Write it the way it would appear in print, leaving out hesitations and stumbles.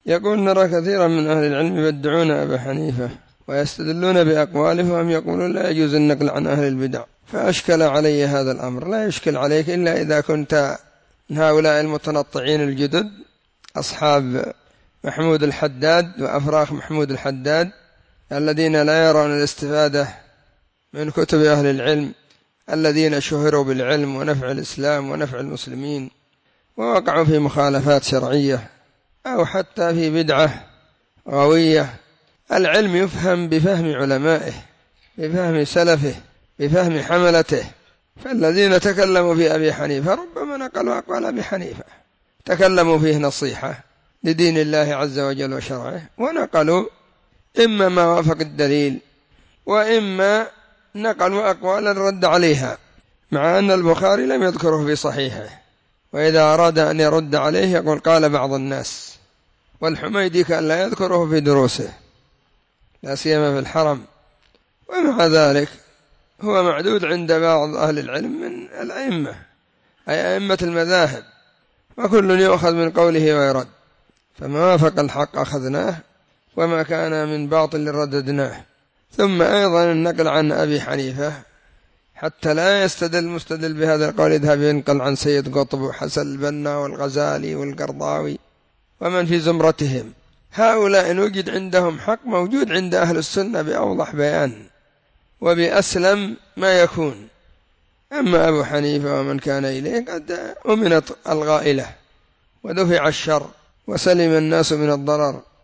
يقول: نرى كثيرا من أهل العلم يبدعون أبا حنيفة ويستدلون بأقواله، وهم يقولون لا يجوز النقل عن أهل البدع. فأشكل علي هذا الأمر. لا يشكل عليك إلا إذا كنت من هؤلاء المتنطعين الجدد، أصحاب محمود الحداد وأفراخ محمود الحداد، الذين لا يرون الاستفادة من كتب أهل العلم، الذين شهروا بالعلم ونفع الإسلام ونفع المسلمين، ووقعوا في مخالفات شرعية أو حتى في بدعة غوية. العلم يفهم بفهم علمائه، بفهم سلفه، بفهم حملته. فالذين تكلموا في أبي حنيفة ربما نقلوا أقوال أبي حنيفة، تكلموا فيه نصيحة لدين الله عز وجل وشرعه، ونقلوا إما ما وافق الدليل، وإما نقلوا أقوالا رد عليها، مع أن البخاري لم يذكره في صحيحه، وإذا أراد أن يرد عليه يقول قال بعض الناس. والحميدي كان لا يذكره في دروسه، لا سيما في الحرم. ومع ذلك هو معدود عند بعض أهل العلم من الأئمة، أي أئمة المذاهب، وكل يؤخذ من قوله ويرد. فما وافق الحق أخذناه، وما كان من باطل رددناه. ثم أيضا النقل عن أبي حنيفة حتى لا يستدل المستدل بهذا القول يذهب ينقل عن سيد قطب وحسن البنا والغزالي والقرضاوي ومن في زمرتهم. هؤلاء إن وجد عندهم حق موجود عند أهل السنة بأوضح بيان وبأسلم ما يكون. أما أبو حنيفة ومن كان إليه قد أمنت الغائلة ودفع الشر وسلم الناس من الضرر.